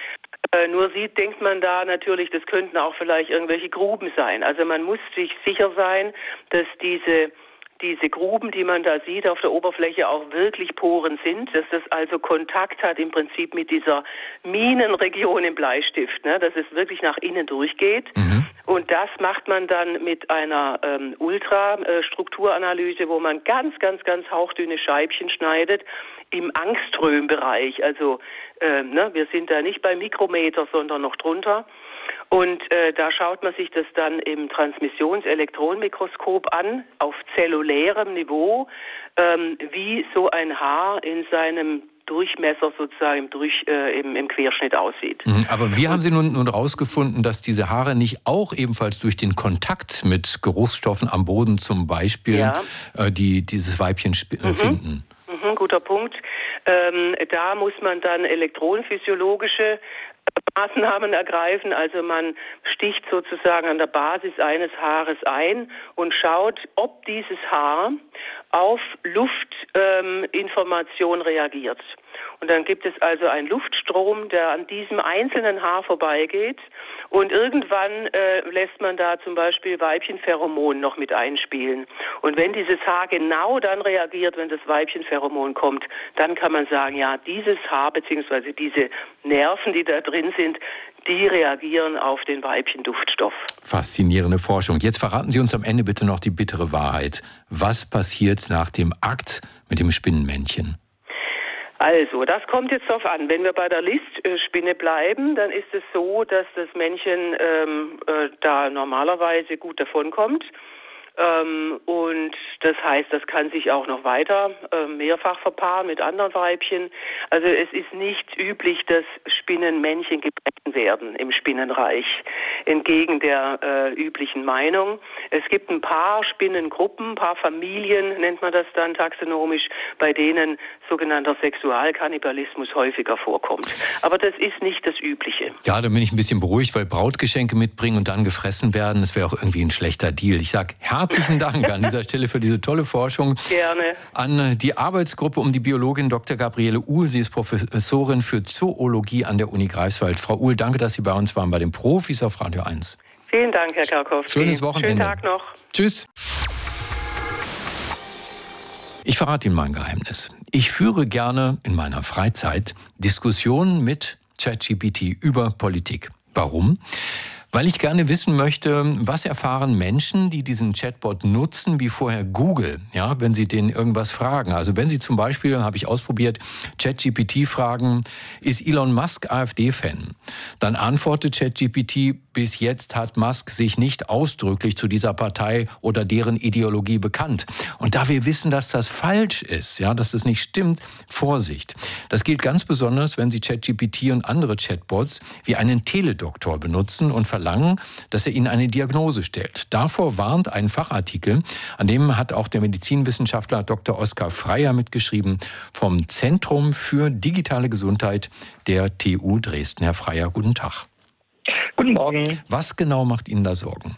Nur denkt man da natürlich, das könnten auch vielleicht irgendwelche Gruben sein. Also man muss sich sicher sein, dass diese Gruben, die man da sieht auf der Oberfläche, auch wirklich Poren sind, dass das also Kontakt hat im Prinzip mit dieser Minenregion im Bleistift, ne? Dass es wirklich nach innen durchgeht. Und das macht man dann mit einer Ultrastrukturanalyse, wo man ganz, ganz, ganz hauchdünne Scheibchen schneidet im Angströmbereich. Also wir sind da nicht bei Mikrometer, sondern noch drunter. Und da schaut man sich das dann im Transmissionselektronenmikroskop an, auf zellulärem Niveau, wie so ein Haar in seinem Durchmesser sozusagen im Querschnitt aussieht. Aber wie haben Sie nun rausgefunden, dass diese Haare nicht auch ebenfalls durch den Kontakt mit Geruchsstoffen am Boden zum Beispiel dieses Weibchen finden? Guter Punkt. Da muss man dann elektronenphysiologische Maßnahmen ergreifen. Also man sticht sozusagen an der Basis eines Haares ein und schaut, ob dieses Haar auf Luftinformation reagiert. Und dann gibt es also einen Luftstrom, der an diesem einzelnen Haar vorbeigeht. Und irgendwann lässt man da zum Beispiel Weibchenpheromon noch mit einspielen. Und wenn dieses Haar genau dann reagiert, wenn das Weibchenpheromon kommt, dann kann man sagen, ja, dieses Haar bzw. diese Nerven, die da drin sind, die reagieren auf den Weibchenduftstoff. Faszinierende Forschung. Jetzt verraten Sie uns am Ende bitte noch die bittere Wahrheit. Was passiert nach dem Akt mit dem Spinnenmännchen? Also, das kommt jetzt darauf an. Wenn wir bei der Listspinne bleiben, dann ist es so, dass das Männchen da normalerweise gut davonkommt. Und das heißt, das kann sich auch noch weiter mehrfach verpaaren mit anderen Weibchen. Also es ist nicht üblich, dass Spinnenmännchen gebrochen werden im Spinnenreich, entgegen der üblichen Meinung. Es gibt ein paar Spinnengruppen, ein paar Familien, nennt man das dann taxonomisch, bei denen sogenannter Sexualkannibalismus häufiger vorkommt. Aber das ist nicht das Übliche. Ja, da bin ich ein bisschen beruhigt, weil Brautgeschenke mitbringen und dann gefressen werden, das wäre auch irgendwie ein schlechter Deal. Ich sage herzlichen Dank an dieser Stelle für diese tolle Forschung. Gerne. An die Arbeitsgruppe um die Biologin Dr. Gabriele Uhl. Sie ist Professorin für Zoologie an der Uni Greifswald. Frau Uhl, danke, dass Sie bei uns waren, bei den Profis auf Radio 1. Vielen Dank, Herr Karkowski. Schönes Wochenende. Schönen Tag noch. Tschüss. Ich verrate Ihnen mal ein Geheimnis. Ich führe gerne in meiner Freizeit Diskussionen mit ChatGPT über Politik. Warum? Weil ich gerne wissen möchte, was erfahren Menschen, die diesen Chatbot nutzen, wie vorher Google, ja, wenn sie denen irgendwas fragen. Also wenn sie zum Beispiel, habe ich ausprobiert, ChatGPT fragen, ist Elon Musk AfD-Fan? Dann antwortet ChatGPT, bis jetzt hat Musk sich nicht ausdrücklich zu dieser Partei oder deren Ideologie bekannt. Und da wir wissen, dass das falsch ist, ja, dass das nicht stimmt, Vorsicht. Das gilt ganz besonders, wenn Sie ChatGPT und andere Chatbots wie einen Teledoktor benutzen und verlangen, dass er Ihnen eine Diagnose stellt. Davor warnt ein Fachartikel, an dem hat auch der Medizinwissenschaftler Dr. Oskar Freier mitgeschrieben, vom Zentrum für digitale Gesundheit der TU Dresden. Herr Freier, guten Tag. Guten Morgen. Was genau macht Ihnen da Sorgen?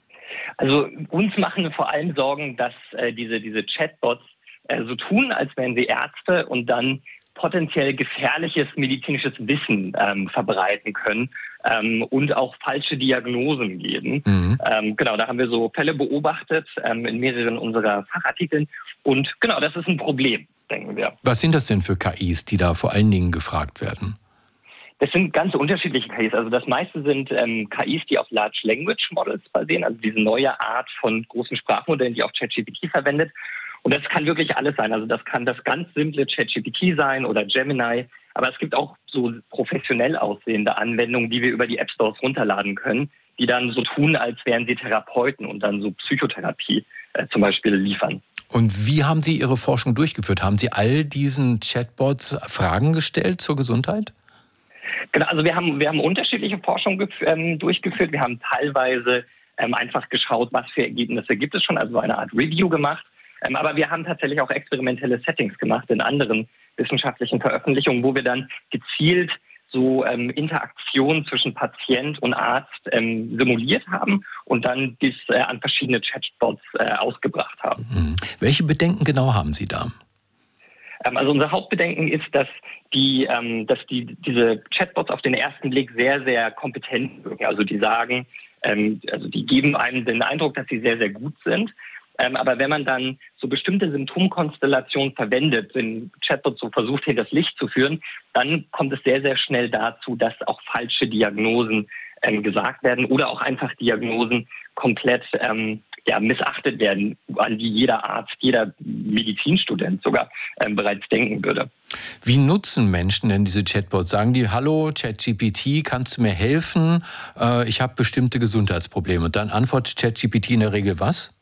Also uns machen vor allem Sorgen, dass diese Chatbots so tun, als wären sie Ärzte und dann potenziell gefährliches medizinisches Wissen verbreiten können und auch falsche Diagnosen geben. Genau, da haben wir so Fälle beobachtet in mehreren unserer Fachartikeln und genau, das ist ein Problem, denken wir. Was sind das denn für KIs, die da vor allen Dingen gefragt werden? Das sind ganz unterschiedliche KIs. Also das meiste sind KIs, die auf Large Language Models basieren, also diese neue Art von großen Sprachmodellen, die auch ChatGPT verwendet. Und das kann wirklich alles sein. Also das kann das ganz simple ChatGPT sein oder Gemini. Aber es gibt auch so professionell aussehende Anwendungen, die wir über die App Stores runterladen können, die dann so tun, als wären sie Therapeuten und dann so Psychotherapie zum Beispiel liefern. Und wie haben Sie Ihre Forschung durchgeführt? Haben Sie all diesen Chatbots Fragen gestellt zur Gesundheit? Genau, also wir haben unterschiedliche Forschung durchgeführt. Wir haben teilweise einfach geschaut, was für Ergebnisse gibt es schon, also eine Art Review gemacht. Aber wir haben tatsächlich auch experimentelle Settings gemacht in anderen wissenschaftlichen Veröffentlichungen, wo wir dann gezielt so Interaktionen zwischen Patient und Arzt simuliert haben und dann dies an verschiedene Chatbots ausgebracht haben. Welche Bedenken genau haben Sie da? Also unser Hauptbedenken ist, dass diese Chatbots auf den ersten Blick sehr, sehr kompetent wirken. Also die sagen, die geben einem den Eindruck, dass sie sehr, sehr gut sind. Aber wenn man dann so bestimmte Symptomkonstellationen verwendet, den Chatbot so versucht, hinters Licht zu führen, dann kommt es sehr, sehr schnell dazu, dass auch falsche Diagnosen gesagt werden oder auch einfach Diagnosen komplett missachtet werden, an die jeder Arzt, jeder Medizinstudent sogar bereits denken würde. Wie nutzen Menschen denn diese Chatbots? Sagen die, hallo ChatGPT, kannst du mir helfen? Ich habe bestimmte Gesundheitsprobleme. Und dann antwortet ChatGPT in der Regel was?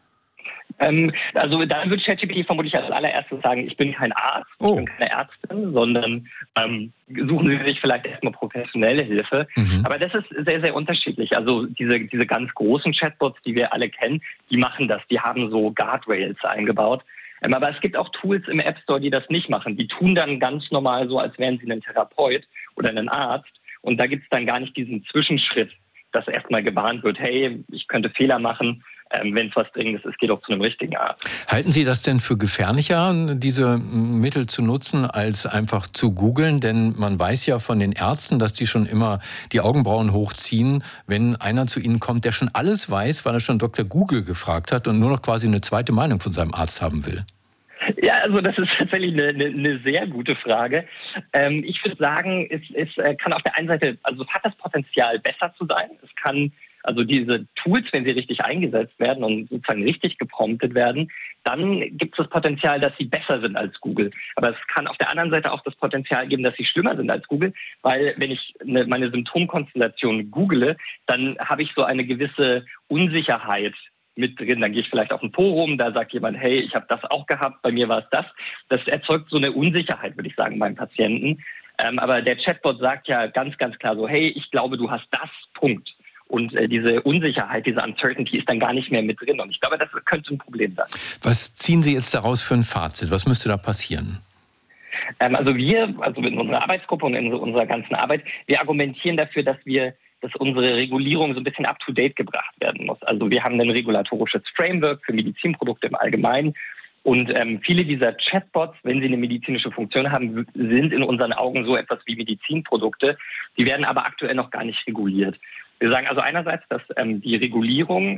Also dann wird ChatGPT vermutlich als allererstes sagen, ich bin kein Arzt, ich bin keine Ärztin, sondern suchen Sie sich vielleicht erstmal professionelle Hilfe. Aber das ist sehr, sehr unterschiedlich. Also diese ganz großen Chatbots, die wir alle kennen, die machen das. Die haben so Guardrails eingebaut. Aber es gibt auch Tools im App Store, die das nicht machen. Die tun dann ganz normal so, als wären sie ein Therapeut oder ein Arzt. Und da gibt es dann gar nicht diesen Zwischenschritt, dass erstmal gewarnt wird, hey, ich könnte Fehler machen. Wenn es was Dringendes ist, geht auch zu einem richtigen Arzt. Halten Sie das denn für gefährlicher, diese Mittel zu nutzen, als einfach zu googeln? Denn man weiß ja von den Ärzten, dass die schon immer die Augenbrauen hochziehen, wenn einer zu ihnen kommt, der schon alles weiß, weil er schon Dr. Google gefragt hat und nur noch quasi eine zweite Meinung von seinem Arzt haben will. Ja, also das ist tatsächlich eine sehr gute Frage. Ich würde sagen, es kann auf der einen Seite, also es hat das Potenzial, besser zu sein. Es kann also diese Tools, wenn sie richtig eingesetzt werden und sozusagen richtig gepromptet werden, dann gibt es das Potenzial, dass sie besser sind als Google. Aber es kann auf der anderen Seite auch das Potenzial geben, dass sie schlimmer sind als Google, weil wenn ich meine Symptomkonstellation google, dann habe ich so eine gewisse Unsicherheit mit drin. Dann gehe ich vielleicht auf ein Forum, da sagt jemand, hey, ich habe das auch gehabt, bei mir war es das. Das erzeugt so eine Unsicherheit, würde ich sagen, beim Patienten. Aber der Chatbot sagt ja ganz, ganz klar so, hey, ich glaube, du hast das, Punkt. Und diese Unsicherheit, diese Uncertainty ist dann gar nicht mehr mit drin. Und ich glaube, das könnte ein Problem sein. Was ziehen Sie jetzt daraus für ein Fazit? Was müsste da passieren? Also in unserer Arbeitsgruppe und in unserer ganzen Arbeit, wir argumentieren dafür, dass unsere Regulierung so ein bisschen up-to-date gebracht werden muss. Also wir haben ein regulatorisches Framework für Medizinprodukte im Allgemeinen. Und viele dieser Chatbots, wenn sie eine medizinische Funktion haben, sind in unseren Augen so etwas wie Medizinprodukte. Die werden aber aktuell noch gar nicht reguliert. Wir sagen also einerseits, dass die Regulierung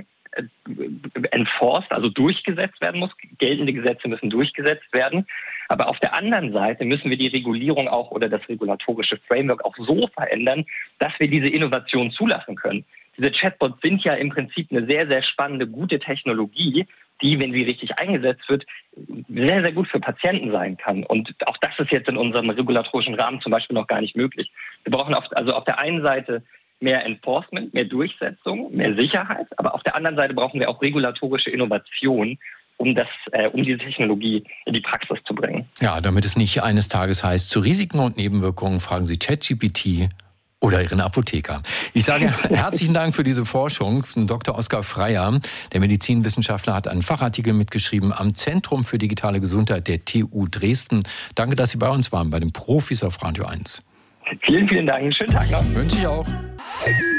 enforced, also durchgesetzt werden muss. Geltende Gesetze müssen durchgesetzt werden. Aber auf der anderen Seite müssen wir die Regulierung auch oder das regulatorische Framework auch so verändern, dass wir diese Innovation zulassen können. Diese Chatbots sind ja im Prinzip eine sehr, sehr spannende, gute Technologie, die, wenn sie richtig eingesetzt wird, sehr, sehr gut für Patienten sein kann. Und auch das ist jetzt in unserem regulatorischen Rahmen zum Beispiel noch gar nicht möglich. Wir brauchen auf der einen Seite mehr Enforcement, mehr Durchsetzung, mehr Sicherheit, aber auf der anderen Seite brauchen wir auch regulatorische Innovation, um diese Technologie in die Praxis zu bringen. Ja, damit es nicht eines Tages heißt, zu Risiken und Nebenwirkungen fragen Sie ChatGPT oder Ihren Apotheker. Ich sage herzlichen Dank für diese Forschung. Dr. Oskar Freier, der Medizinwissenschaftler, hat einen Fachartikel mitgeschrieben am Zentrum für digitale Gesundheit der TU Dresden. Danke, dass Sie bei uns waren, bei den Profis auf Radio 1. Vielen, vielen Dank. Schönen Tag noch. Wünsche ich auch.